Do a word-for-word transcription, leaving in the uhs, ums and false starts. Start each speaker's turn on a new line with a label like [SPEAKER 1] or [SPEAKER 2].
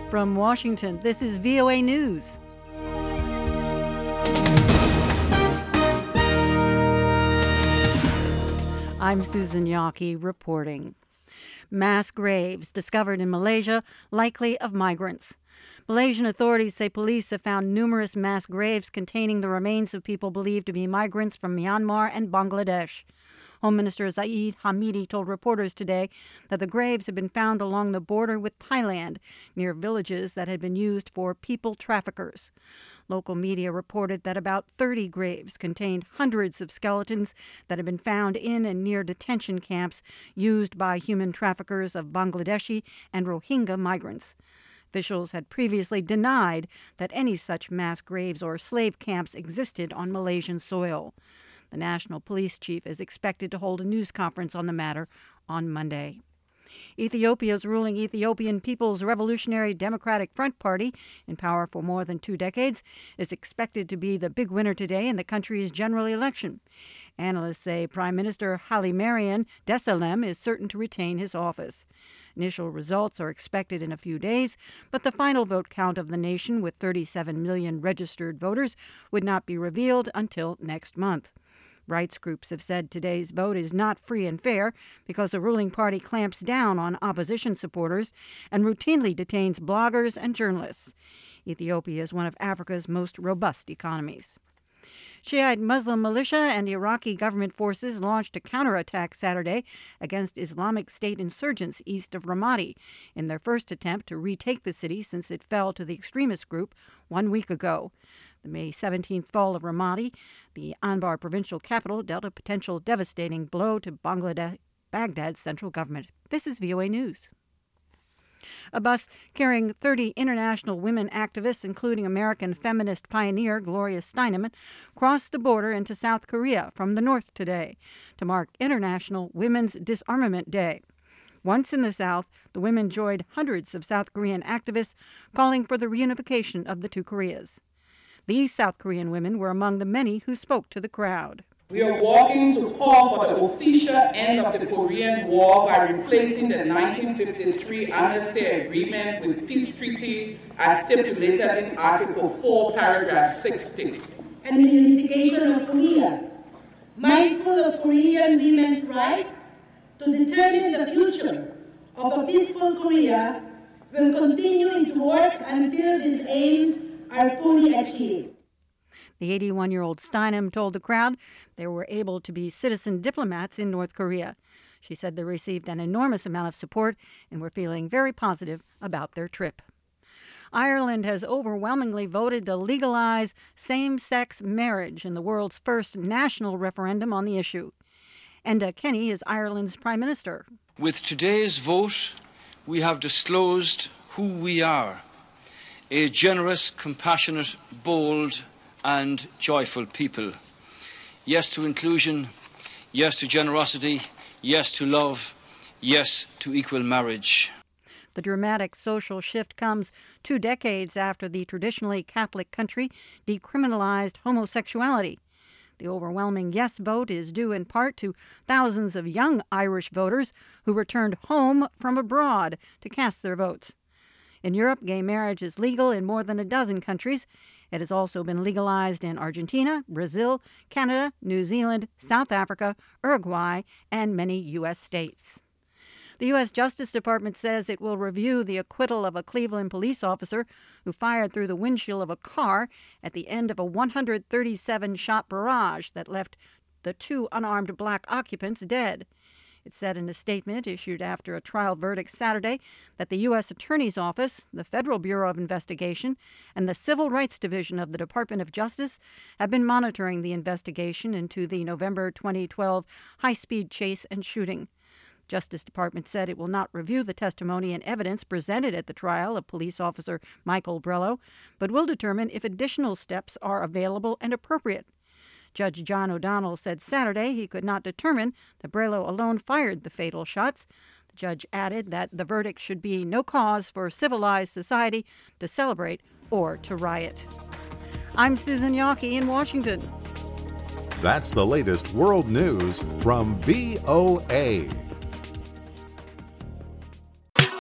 [SPEAKER 1] From Washington, this is V O A News. I'm Susan Yockey reporting. Mass graves discovered in Malaysia, likely of migrants. Malaysian authorities say police have found numerous mass graves containing the remains of people believed to be migrants from Myanmar and Bangladesh. Home Minister Zahid Hamidi told reporters today that the graves had been found along the border with Thailand, near villages that had been used for people traffickers. Local media reported that about thirty graves contained hundreds of skeletons that had been found in and near detention camps used by human traffickers of Bangladeshi and Rohingya migrants. Officials had previously denied that any such mass graves or slave camps existed on Malaysian soil. The National Police Chief is expected to hold a news conference on the matter on Monday. Ethiopia's ruling Ethiopian People's Revolutionary Democratic Front Party, in power for more than two decades, is expected to be the big winner today in the country's general election. Analysts say Prime Minister Haile Mariam Desalegn is certain to retain his office. Initial results are expected in a few days, but the final vote count of the nation, with thirty-seven million registered voters, would not be revealed until next month. Rights groups have said today's vote is not free and fair because the ruling party clamps down on opposition supporters and routinely detains bloggers and journalists. Ethiopia is one of Africa's most robust economies. Shiite Muslim militia and Iraqi government forces launched a counterattack Saturday against Islamic State insurgents east of Ramadi in their first attempt to retake the city since it fell to the extremist group one week ago. The May seventeenth fall of Ramadi, the Anbar provincial capital, dealt a potential devastating blow to Bangladesh, Baghdad's central government. This is V O A News. A bus carrying thirty international women activists, including American feminist pioneer Gloria Steinem, crossed the border into South Korea from the north today to mark International Women's Disarmament Day. Once in the South, the women joined hundreds of South Korean activists calling for the reunification of the two Koreas. These South Korean women were among the many who spoke to the crowd.
[SPEAKER 2] We are working to call for the official end of the Korean War by replacing the nineteen fifty-three Amnesty Agreement with peace treaty as stipulated in Article four, Paragraph sixty.
[SPEAKER 3] And the unification of Korea, mindful of Korean women's right to determine the future of a peaceful Korea, will continue its work until these aims are fully achieved.
[SPEAKER 1] The eighty-one-year-old Steinem told the crowd they were able to be citizen diplomats in North Korea. She said they received an enormous amount of support and were feeling very positive about their trip. Ireland has overwhelmingly voted to legalize same-sex marriage in the world's first national referendum on the issue. Enda Kenny is Ireland's Prime Minister.
[SPEAKER 4] With today's vote, we have disclosed who we are. A generous, compassionate, bold and joyful people. Yes to inclusion, yes to generosity, yes to love, yes to equal marriage.
[SPEAKER 1] The dramatic social shift comes two decades after the traditionally Catholic country decriminalized homosexuality. The overwhelming yes vote is due in part to thousands of young Irish voters who returned home from abroad to cast their votes. In Europe, gay marriage is legal in more than a dozen countries. It has also been legalized in Argentina, Brazil, Canada, New Zealand, South Africa, Uruguay, and many U S states. The U S Justice Department says it will review the acquittal of a Cleveland police officer who fired through the windshield of a car at the end of a one hundred thirty-seven shot barrage that left the two unarmed black occupants dead. It said in a statement issued after a trial verdict Saturday that the U S Attorney's Office, the Federal Bureau of Investigation, and the Civil Rights Division of the Department of Justice have been monitoring the investigation into the November twenty twelve high-speed chase and shooting. Justice Department said it will not review the testimony and evidence presented at the trial of police officer Michael Brello, but will determine if additional steps are available and appropriate. Judge John O'Donnell said Saturday he could not determine that Brello alone fired the fatal shots. The judge added that the verdict should be no cause for civilized society to celebrate or to riot. I'm Susan Yockey in Washington.
[SPEAKER 5] That's the latest world news from V O A.